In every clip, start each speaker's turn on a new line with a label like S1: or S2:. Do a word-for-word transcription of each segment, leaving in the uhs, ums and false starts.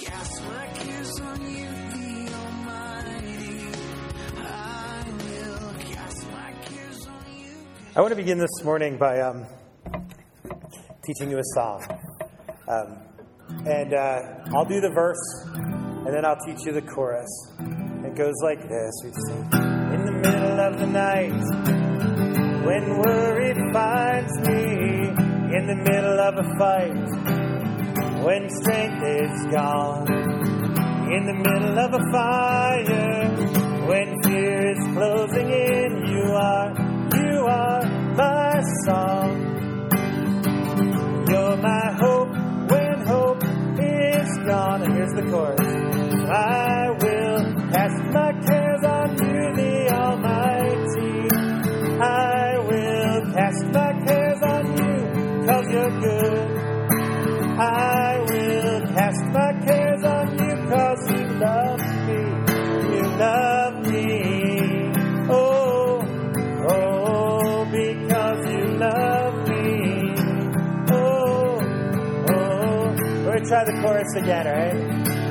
S1: cast my cares on you, the Almighty. I will cast my cares on you.
S2: I want to begin this morning by um, teaching you a song. Um, and uh, I'll do the verse, and then I'll teach you the chorus. It goes like this. We sing. In the middle of the night, when worry finds me, in the middle of a fight, when strength is gone, in the middle of a fire, when fear is closing in, you are, you are my song. You're my hope when hope is gone. And here's the chorus. I will cast my cares on you, the Almighty. I will cast my cares on you, 'cause you're good. I will cast my cares on you, 'cause you love me. You love me. Oh, oh, because you love me. Oh, oh. We're going to try the chorus again, all right?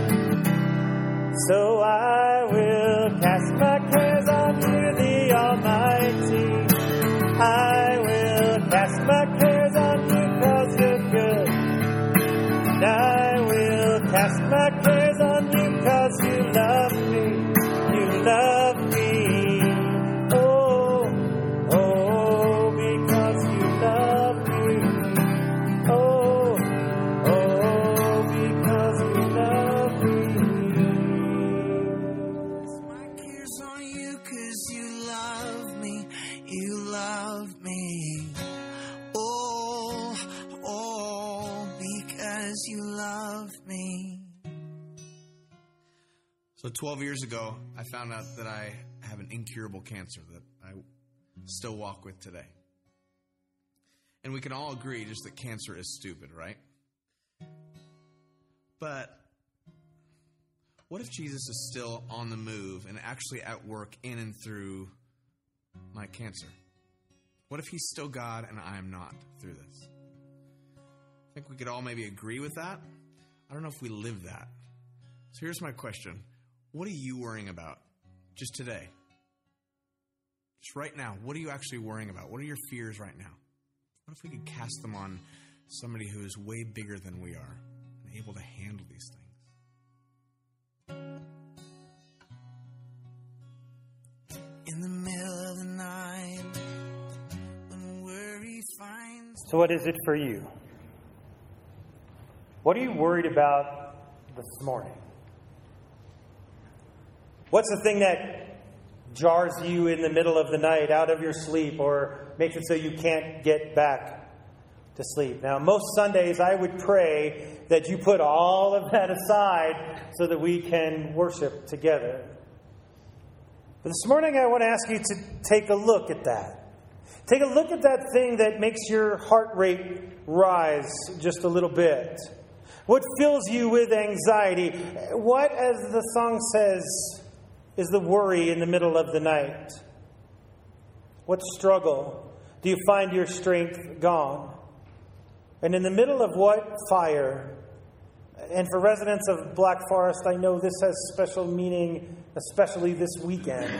S2: So I will cast my cares on you, the Almighty. I will cast my cares on you, 'cause you're good. And I will cast my cares on you, 'cause you love me. You love me. Oh, oh, because you love me. Oh, oh, because you love me.
S1: My cares on you, 'cause you love me. You love me. Oh, oh, because you love me.
S3: So twelve years ago, I found out that I have an incurable cancer that I still walk with today. And we can all agree just that cancer is stupid, right? But what if Jesus is still on the move and actually at work in and through my cancer? What if he's still God and I am not through this? I think we could all maybe agree with that. I don't know if we live that. So here's my question. What are you worrying about just today? Just right now, what are you actually worrying about? What are your fears right now? What if we could cast them on somebody who is way bigger than we are and able to handle these things?
S1: In the middle of the night, when worry finds.
S2: So what is it for you? What are you worried about this morning? What's the thing that jars you in the middle of the night out of your sleep or makes it so you can't get back to sleep? Now, most Sundays I would pray that you put all of that aside so that we can worship together. But this morning I want to ask you to take a look at that. Take a look at that thing that makes your heart rate rise just a little bit. What fills you with anxiety? What, as the song says, is the worry in the middle of the night? What struggle do you find your strength gone? And in the middle of what fire? And for residents of Black Forest, I know this has special meaning, especially this weekend.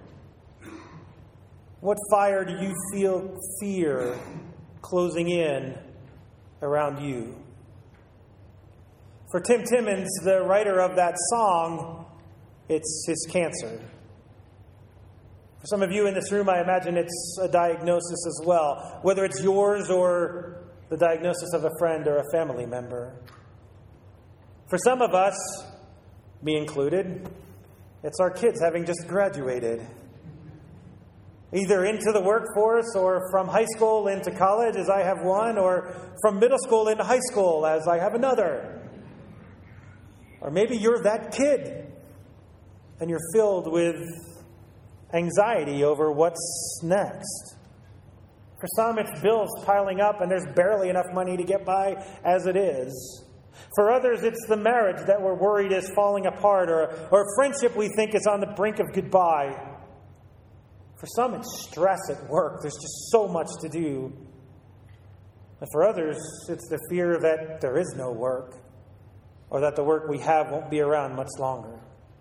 S2: What fire do you feel fear closing in around you? For Tim Timmons, the writer of that song, it's his cancer. For some of you in this room, I imagine it's a diagnosis as well, whether it's yours or the diagnosis of a friend or a family member. For some of us, me included, it's our kids having just graduated. Either into the workforce or from high school into college, as I have one, or from middle school into high school, as I have another. Or maybe you're that kid and you're filled with anxiety over what's next. For some, it's bills piling up and there's barely enough money to get by as it is. For others, it's the marriage that we're worried is falling apart, or, or a friendship we think is on the brink of goodbye. For some, it's stress at work. There's just so much to do. And for others, it's the fear that there is no work, or that the work we have won't be around much longer.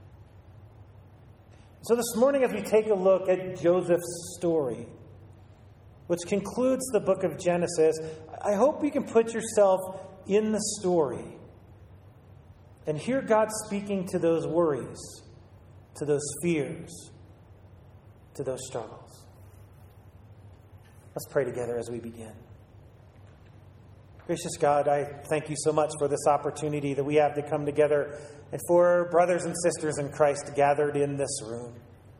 S2: So this morning, as we take a look at Joseph's story, which concludes the book of Genesis, I hope you can put yourself in the story and hear God speaking to those worries, to those fears, to those struggles. Let's pray together as we begin. Gracious God, I thank you so much for this opportunity that we have to come together and for brothers and sisters in Christ gathered in this room.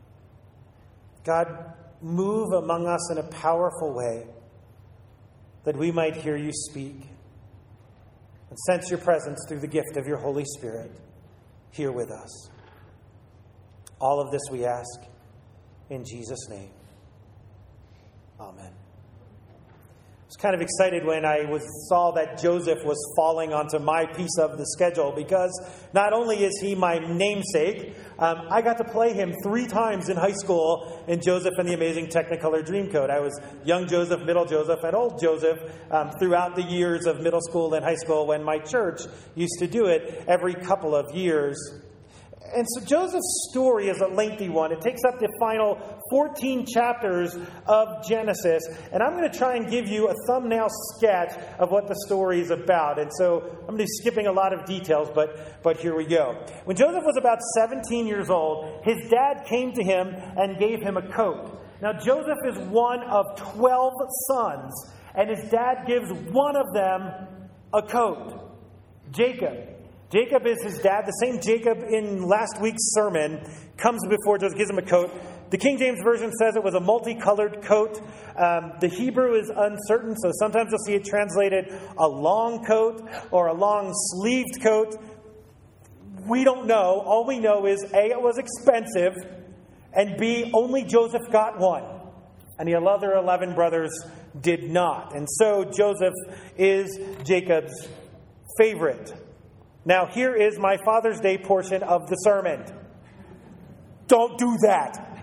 S2: God, move among us in a powerful way that we might hear you speak and sense your presence through the gift of your Holy Spirit here with us. All of this we ask in Jesus' name. Amen. I was kind of excited when I was saw that Joseph was falling onto my piece of the schedule, because not only is he my namesake, um, I got to play him three times in high school in Joseph and the Amazing Technicolor Dreamcoat. I was young Joseph, middle Joseph, and old Joseph um, throughout the years of middle school and high school, when my church used to do it every couple of years. And so Joseph's story is a lengthy one. It takes up the final fourteen chapters of Genesis. And I'm going to try and give you a thumbnail sketch of what the story is about. And so I'm going to be skipping a lot of details, but, but here we go. When Joseph was about seventeen years old, his dad came to him and gave him a coat. Now, Joseph is one of twelve sons, and his dad gives one of them a coat. Jacob. Jacob is his dad. The same Jacob in last week's sermon comes before Joseph, gives him a coat. The King James Version says it was a multicolored coat. Um, the Hebrew is uncertain, so sometimes you'll see it translated a long coat or a long-sleeved coat. We don't know. All we know is, A, it was expensive, and B, only Joseph got one. And the other eleven brothers did not. And so Joseph is Jacob's favorite. Now, here is my Father's Day portion of the sermon. Don't do that.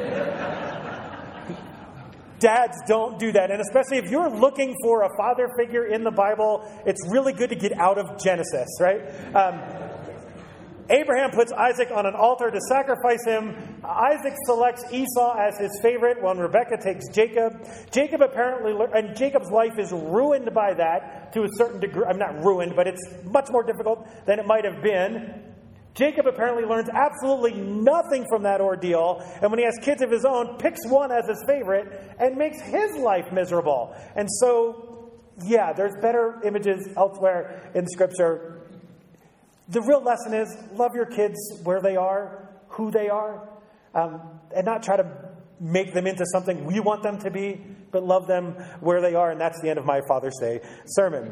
S2: Dads, don't do that. And especially if you're looking for a father figure in the Bible, it's really good to get out of Genesis, right? Um, Abraham puts Isaac on an altar to sacrifice him. Isaac selects Esau as his favorite, when Rebekah takes Jacob. Jacob apparently, and Jacob's life is ruined by that to a certain degree. I'm not ruined, but it's much more difficult than it might have been. Jacob apparently learns absolutely nothing from that ordeal, and when he has kids of his own, picks one as his favorite and makes his life miserable. And so, yeah, there's better images elsewhere in Scripture. The real lesson is, love your kids where they are, who they are, um, and not try to make them into something we want them to be, but love them where they are. And that's the end of my Father's Day sermon.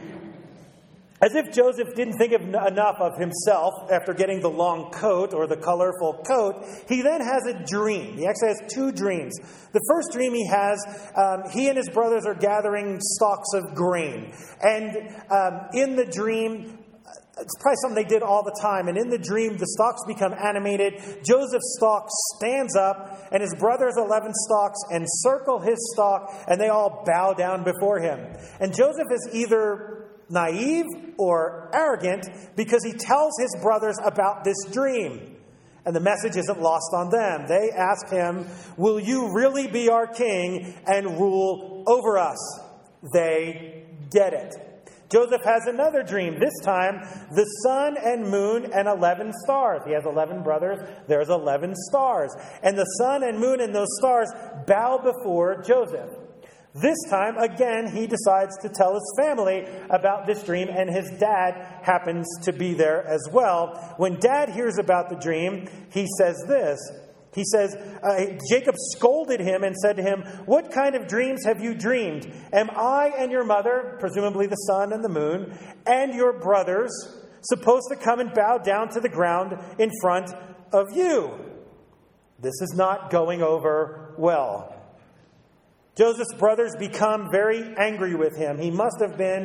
S2: As if Joseph didn't think of enough of himself after getting the long coat or the colorful coat, he then has a dream. He actually has two dreams. The first dream he has, um, he and his brothers are gathering stalks of grain. And um, in the dream, it's probably something they did all the time. And in the dream, the stalks become animated. Joseph's stalk stands up, and his brother's eleven stalks encircle his stalk, and they all bow down before him. And Joseph is either naive or arrogant because he tells his brothers about this dream. And the message isn't lost on them. They ask him, "Will you really be our king and rule over us?" They get it. Joseph has another dream. This time, the sun and moon and eleven stars. He has eleven brothers. There's eleven stars. And the sun and moon and those stars bow before Joseph. This time, again, he decides to tell his family about this dream, and his dad happens to be there as well. When Dad hears about the dream, he says this. He says, uh, Jacob scolded him and said to him, "What kind of dreams have you dreamed? Am I and your mother," presumably the sun and the moon, "and your brothers supposed to come and bow down to the ground in front of you?" This is not going over well. Joseph's brothers become very angry with him. He must have been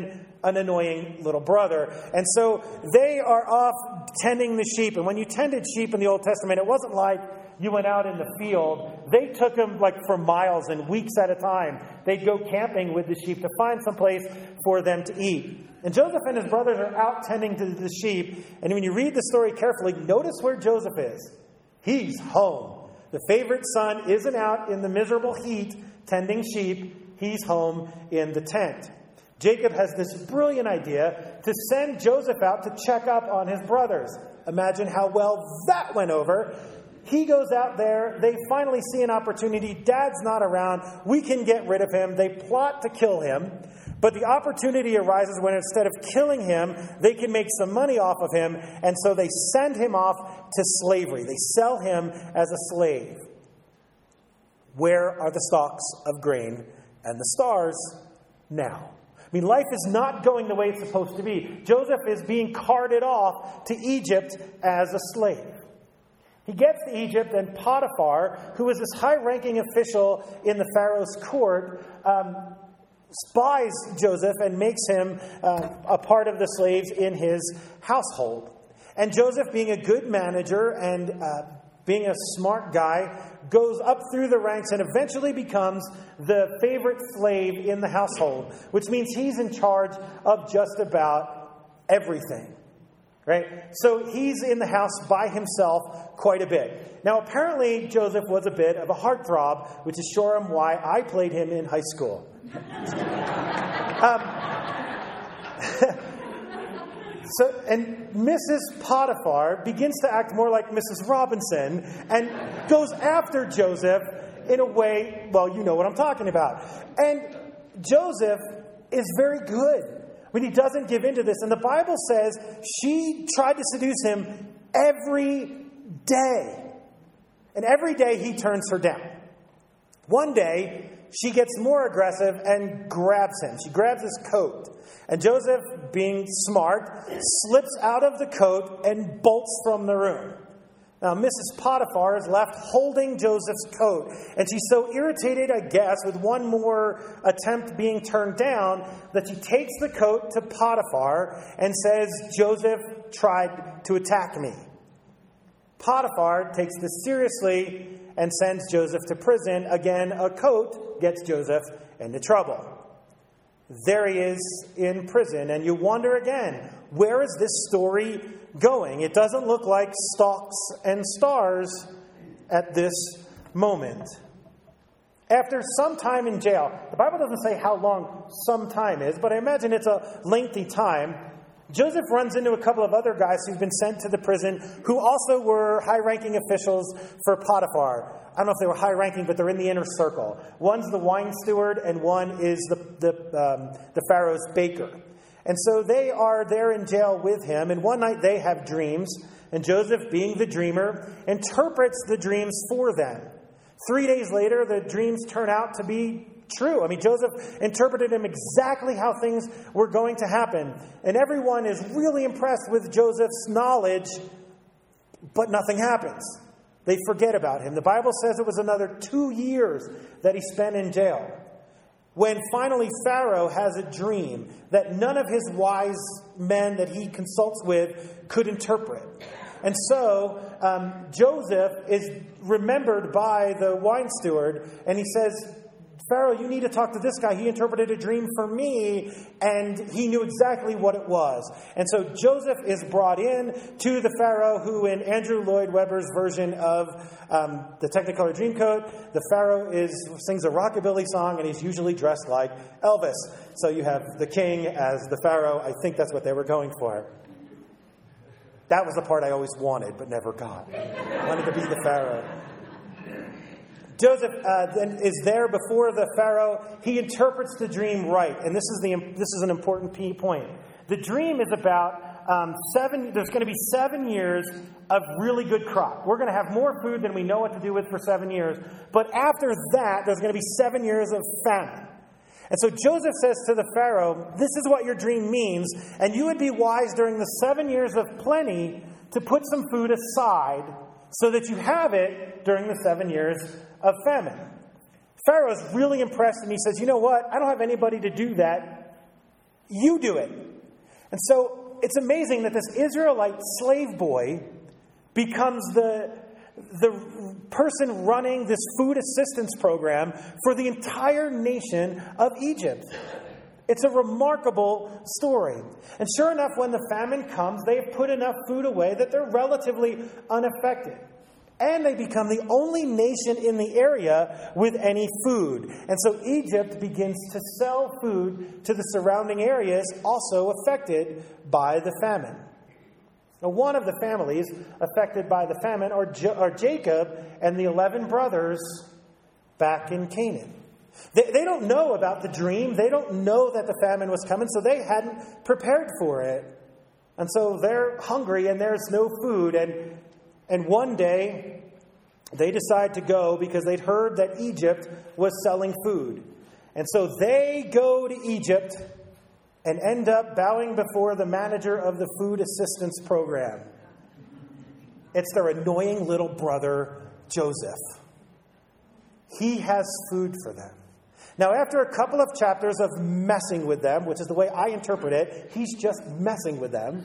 S2: an annoying little brother. And so they are off tending the sheep. And when you tended sheep in the Old Testament, it wasn't like you went out in the field. They took them like for miles and weeks at a time. They'd go camping with the sheep to find some place for them to eat. And Joseph and his brothers are out tending to the sheep. And when you read the story carefully, notice where Joseph is. He's home. The favorite son isn't out in the miserable heat tending sheep. He's home in the tent. Jacob has this brilliant idea to send Joseph out to check up on his brothers. Imagine how well that went over. He goes out there. They finally see an opportunity. Dad's not around. We can get rid of him. They plot to kill him. But the opportunity arises when instead of killing him, they can make some money off of him. And so they send him off to slavery. They sell him as a slave. Where are the stalks of grain and the stars now? I mean, life is not going the way it's supposed to be. Joseph is being carted off to Egypt as a slave. He gets to Egypt, and Potiphar, who is this high-ranking official in the Pharaoh's court, um, spies Joseph and makes him uh, a part of the slaves in his household. And Joseph, being a good manager and uh, being a smart guy, goes up through the ranks and eventually becomes the favorite slave in the household, which means he's in charge of just about everything. Right? So he's in the house by himself quite a bit. Now, apparently, Joseph was a bit of a heartthrob, which is sure why I played him in high school. um, so, and Missus Potiphar begins to act more like Missus Robinson and goes after Joseph in a way, well, you know what I'm talking about. And Joseph is very good when he doesn't give in to this. And the Bible says she tried to seduce him every day. And every day he turns her down. One day, she gets more aggressive and grabs him. She grabs his coat. And Joseph, being smart, slips out of the coat and bolts from the room. Now, Missus Potiphar is left holding Joseph's coat. And she's so irritated, I guess, with one more attempt being turned down, that she takes the coat to Potiphar and says, Joseph tried to attack me. Potiphar takes this seriously and sends Joseph to prison. Again, a coat gets Joseph into trouble. There he is in prison. And you wonder again, where is this story going? It doesn't look like stalks and stars at this moment. After some time in jail, the Bible doesn't say how long some time is, but I imagine it's a lengthy time. Joseph runs into a couple of other guys who've been sent to the prison who also were high-ranking officials for Potiphar. I don't know if they were high-ranking, but they're in the inner circle. One's the wine steward, and one is the the, um, the Pharaoh's baker. And so they are there in jail with him, and one night they have dreams, and Joseph, being the dreamer, interprets the dreams for them. Three days later, the dreams turn out to be true. I mean, Joseph interpreted them exactly how things were going to happen. And everyone is really impressed with Joseph's knowledge, but nothing happens. They forget about him. The Bible says it was another two years that he spent in jail, when finally Pharaoh has a dream that none of his wise men that he consults with could interpret. And so um, Joseph is remembered by the wine steward, and he says, Pharaoh, you need to talk to this guy. He interpreted a dream for me, and he knew exactly what it was. And so Joseph is brought in to the Pharaoh, who in Andrew Lloyd Webber's version of um, the Technicolor Dreamcoat, the Pharaoh is sings a rockabilly song, and he's usually dressed like Elvis. So you have the king as the Pharaoh. I think that's what they were going for. That was the part I always wanted, but never got. I wanted to be the Pharaoh. Joseph uh, then is there before the Pharaoh. He interprets the dream right, and this is the this is an important key point. The dream is about um, seven. There's going to be seven years of really good crop. We're going to have more food than we know what to do with for seven years. But after that, there's going to be seven years of famine. And so Joseph says to the Pharaoh, "This is what your dream means, and you would be wise during the seven years of plenty to put some food aside, so that you have it during the seven years of famine." Pharaoh's really impressed, and he says, you know what? I don't have anybody to do that.
S4: You do it. And so it's amazing that this Israelite slave boy becomes the, the person running this food assistance program for the entire nation of Egypt. It's a remarkable story. And sure enough, when the famine comes, they have put enough food away that they're relatively unaffected. And they become the only nation in the area with any food. And so Egypt begins to sell food to the surrounding areas also affected by the famine. Now, one of the families affected by the famine are, jo- are Jacob and the eleven brothers back in Canaan. They, they don't know about the dream. They don't know that the famine was coming, so they hadn't prepared for it. And so they're hungry and there's no food. And, and one day they decide to go because they'd heard that Egypt was selling food. And so they go to Egypt and end up bowing before the manager of the food assistance program. It's their annoying little brother, Joseph. He has food for them. Now, after a couple of chapters of messing with them, which is the way I interpret it, he's just messing with them.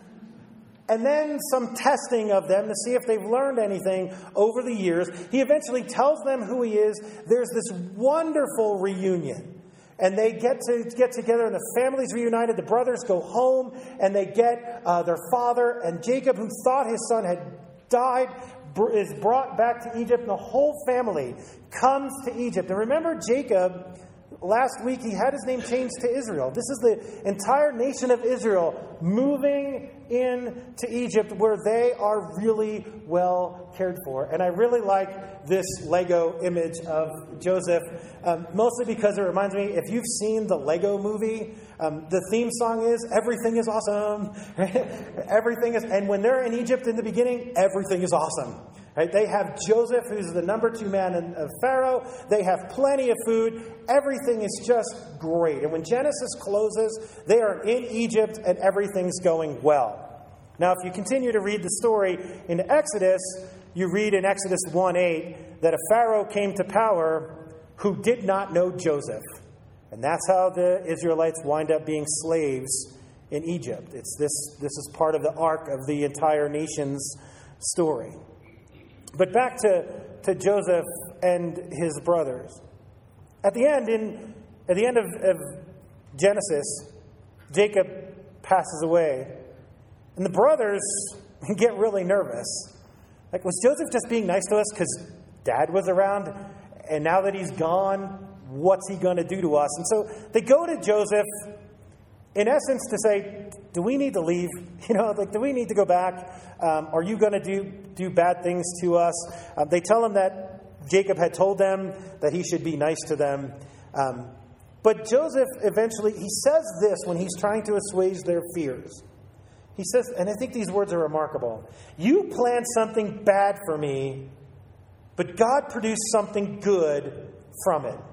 S4: And then some testing of them to see if they've learned anything over the years. He eventually tells them who he is. There's this wonderful reunion. And they get to get together and the family's reunited. The brothers go home and they get uh, their father. And Jacob, who thought his son had died, is brought back to Egypt. And the whole family comes to Egypt. And remember Jacob, last week he had his name changed to Israel. This is the entire nation of Israel moving into Egypt where they are really well cared for. And I really like this Lego image of Joseph, um, mostly because it reminds me, if you've seen the Lego movie, um, the theme song is, everything is awesome. Everything is, and when they're in Egypt in the beginning, everything is awesome. Right? They have Joseph, who's the number two man of Pharaoh. They have plenty of food. Everything is just great. And when Genesis closes, they are in Egypt and everything's going well. Now, if you continue to read the story in Exodus, you read in Exodus one eight that a Pharaoh came to power who did not know Joseph. And that's how the Israelites wind up being slaves in Egypt. It's this, this is part of the arc of the entire nation's story. But back to, to Joseph and his brothers. At the end, in at the end of, of Genesis, Jacob passes away. And the brothers get really nervous. Like, was Joseph just being nice to us because Dad was around? And now that he's gone, what's he going to do to us? And so they go to Joseph, in essence, to say, do we need to leave? You know, like, do we need to go back? Um, are you going to do, do bad things to us? Um, they tell him that Jacob had told them that he should be nice to them. Um, but Joseph eventually, he says this when he's trying to assuage their fears. He says, and I think these words are remarkable. You planned something bad for me, but God produced something good from it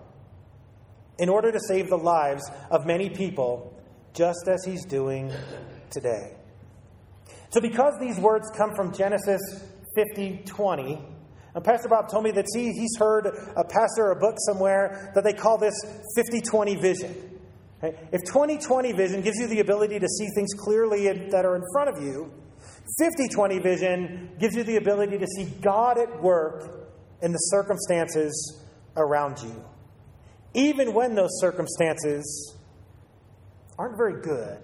S4: in order to save the lives of many people, just as he's doing today. So because these words come from Genesis fifty twenty, and Pastor Bob told me that he, he's heard a pastor or a book somewhere that they call this fifty twenty vision. Okay? If twenty twenty vision gives you the ability to see things clearly in, that are in front of you, fifty twenty vision gives you the ability to see God at work in the circumstances around you, even when those circumstances aren't very good.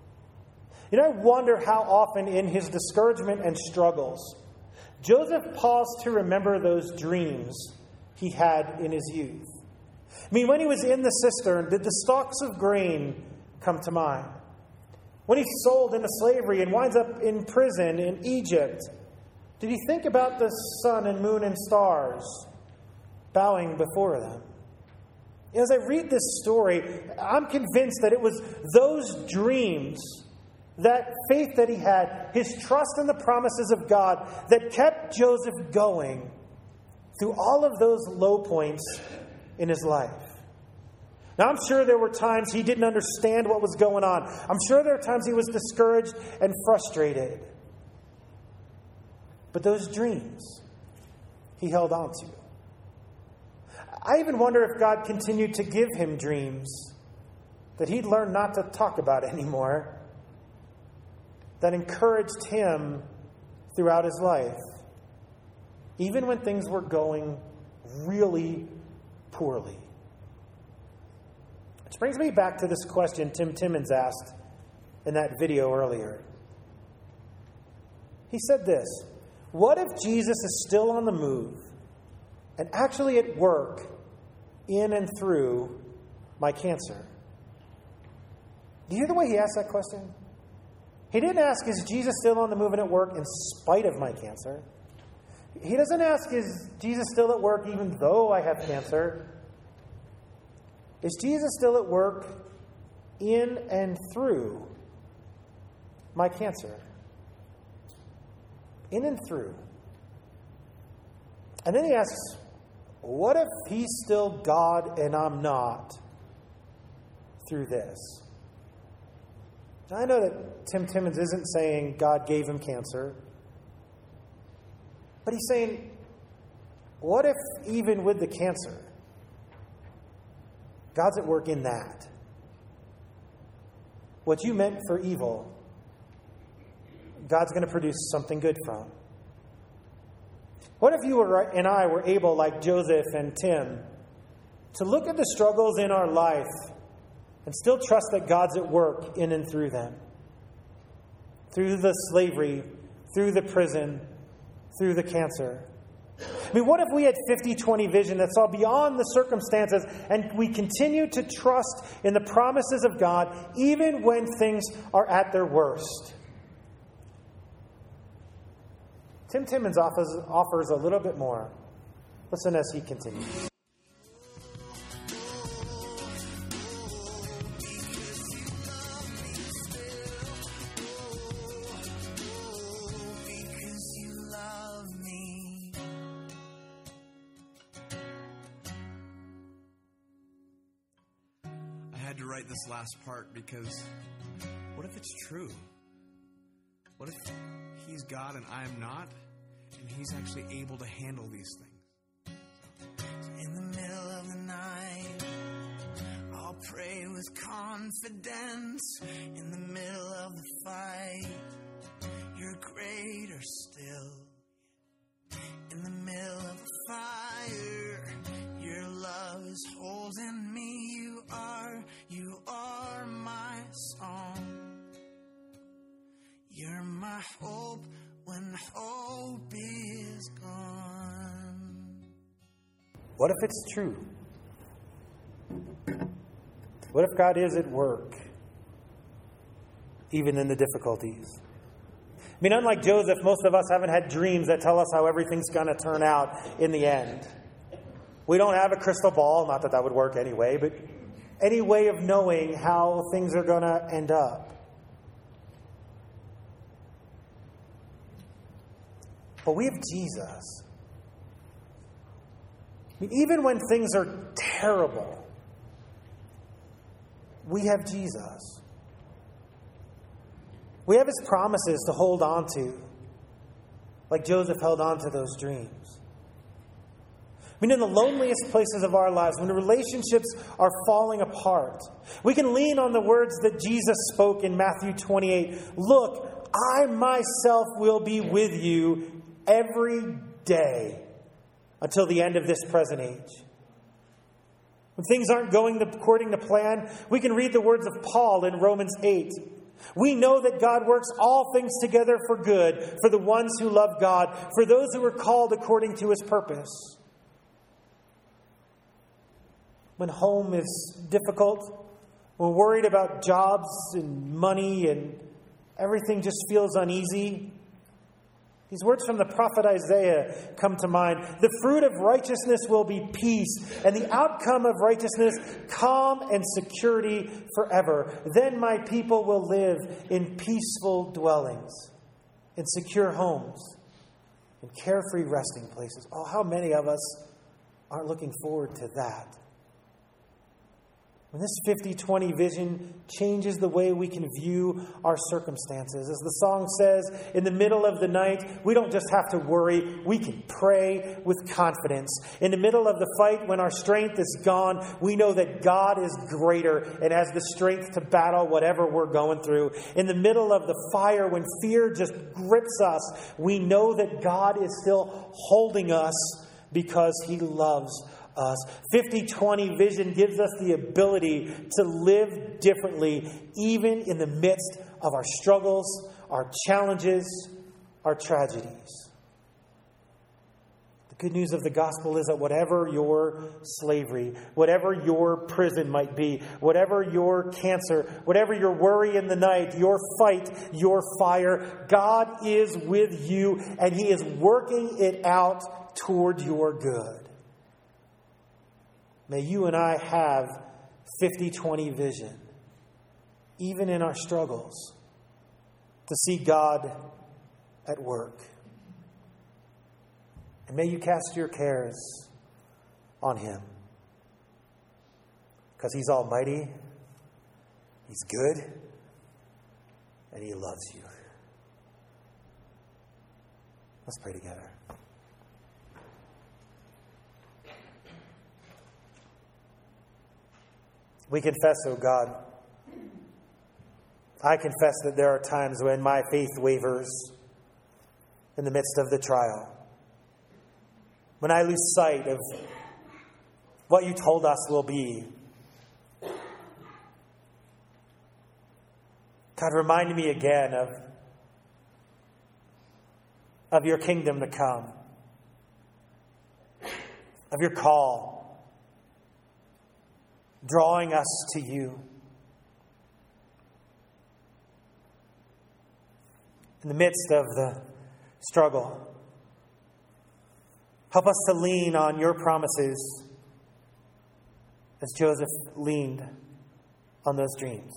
S4: You know, I wonder how often in his discouragement and struggles, Joseph paused to remember those dreams he had in his youth. I mean, when he was in the cistern, did the stalks of grain come to mind? When he's sold into slavery and winds up in prison in Egypt, did he think about the sun and moon and stars bowing before them? As I read this story, I'm convinced that it was those dreams, that faith that he had, his trust in the promises of God, that kept Joseph going through all of those low points in his life. Now, I'm sure there were times he didn't understand what was going on. I'm sure there were times he was discouraged and frustrated. But those dreams, he held on to. I even wonder if God continued to give him dreams that he'd learned not to talk about anymore, that encouraged him throughout his life, even when things were going really poorly. Which brings me back to this question Tim Timmons asked in that video earlier. He said this: what if Jesus is still on the move and actually at work in and through my cancer? Do you hear the way he asked that question? He didn't ask, is Jesus still on the move and at work in spite of my cancer? He doesn't ask, is Jesus still at work even though I have cancer? Is Jesus still at work in and through my cancer? In and through. And then he asks, what if he's still God and I'm not through this? Now, I know that Tim Timmons isn't saying God gave him cancer, but he's saying, what if even with the cancer, God's at work in that? What you meant for evil, God's going to produce something good from. What if you were, and I were able, like Joseph and Tim, to look at the struggles in our life and still trust that God's at work in and through them? Through the slavery, through the prison, through the cancer. I mean, what if we had fifty twenty vision that saw beyond the circumstances and we continue to trust in the promises of God even when things are at their worst? Tim Timmons offers, offers a little bit more. Listen as he continues.
S3: This last part, because what if it's true? What if he's God and I am not, and he's actually able to handle these things?
S1: In the middle of the night, I'll pray with confidence. In the middle of the fight, you're greater still. In the middle of the fire, your love is holding me. You are, you are my song. You're my hope when hope is gone.
S4: What if it's true? What if God is at work, even in the difficulties? I mean, unlike Joseph, most of us haven't had dreams that tell us how everything's going to turn out in the end. We don't have a crystal ball, not that that would work anyway, but any way of knowing how things are going to end up. But we have Jesus. I mean, even when things are terrible, we have Jesus. We have his promises to hold on to, like Joseph held on to those dreams. I mean, in the loneliest places of our lives, when the relationships are falling apart, we can lean on the words that Jesus spoke in Matthew twenty-eight. Look, I myself will be with you every day until the end of this present age. When things aren't going according to plan, we can read the words of Paul in Romans eight. We know that God works all things together for good for the ones who love God, for those who are called according to his purpose. When home is difficult, we're worried about jobs and money and everything just feels uneasy. These words from the prophet Isaiah come to mind. The fruit of righteousness will be peace, and the outcome of righteousness, calm and security forever. Then my people will live in peaceful dwellings, in secure homes, in carefree resting places. Oh, how many of us aren't looking forward to that? When this fifty twenty vision changes the way we can view our circumstances. As the song says, in the middle of the night, we don't just have to worry, we can pray with confidence. In the middle of the fight, when our strength is gone, we know that God is greater and has the strength to battle whatever we're going through. In the middle of the fire, when fear just grips us, we know that God is still holding us because He loves us. fifty twenty vision gives us the ability to live differently, even in the midst of our struggles, our challenges, our tragedies. The good news of the gospel is that whatever your slavery, whatever your prison might be, whatever your cancer, whatever your worry in the night, your fight, your fire, God is with you and He is working it out toward your good. May you and I have fifty twenty vision, even in our struggles, to see God at work. And may you cast your cares on Him, because He's almighty, He's good, and He loves you. Let's pray together. We confess, O God, I confess that there are times when my faith wavers in the midst of the trial. When I lose sight of what you told us will be. God, remind me again of, of your kingdom to come, of your call, drawing us to you. In the midst of the struggle, help us to lean on your promises as Joseph leaned on those dreams.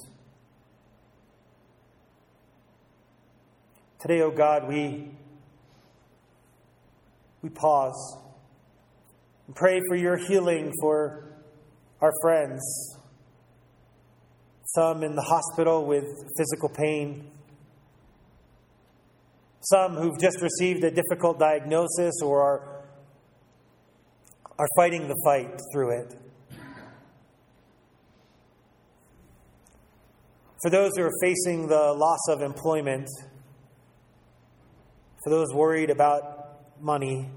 S4: Today, O God, we, we pause and pray for your healing for our friends, some in the hospital with physical pain, some who've just received a difficult diagnosis or are, are fighting the fight through it. For those who are facing the loss of employment, for those worried about money,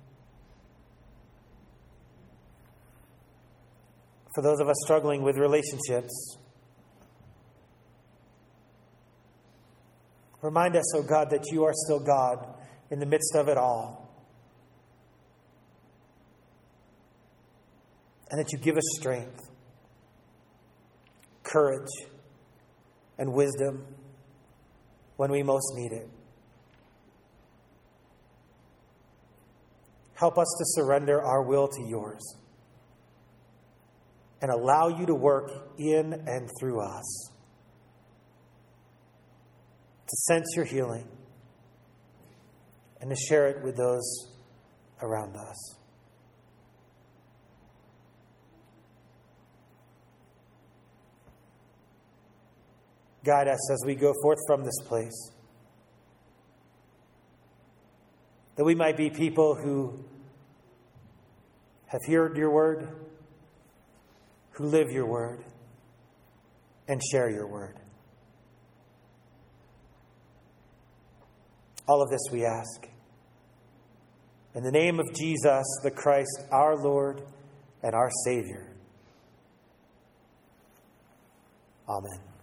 S4: for those of us struggling with relationships, remind us, O God, that you are still God in the midst of it all. And that you give us strength, courage, and wisdom when we most need it. Help us to surrender our will to yours and allow you to work in and through us, to sense your healing and to share it with those around us. Guide us as we go forth from this place, that we might be people who have heard your word, who live your word, and share your word. All of this we ask in the name of Jesus, the Christ, our Lord and our Savior. Amen.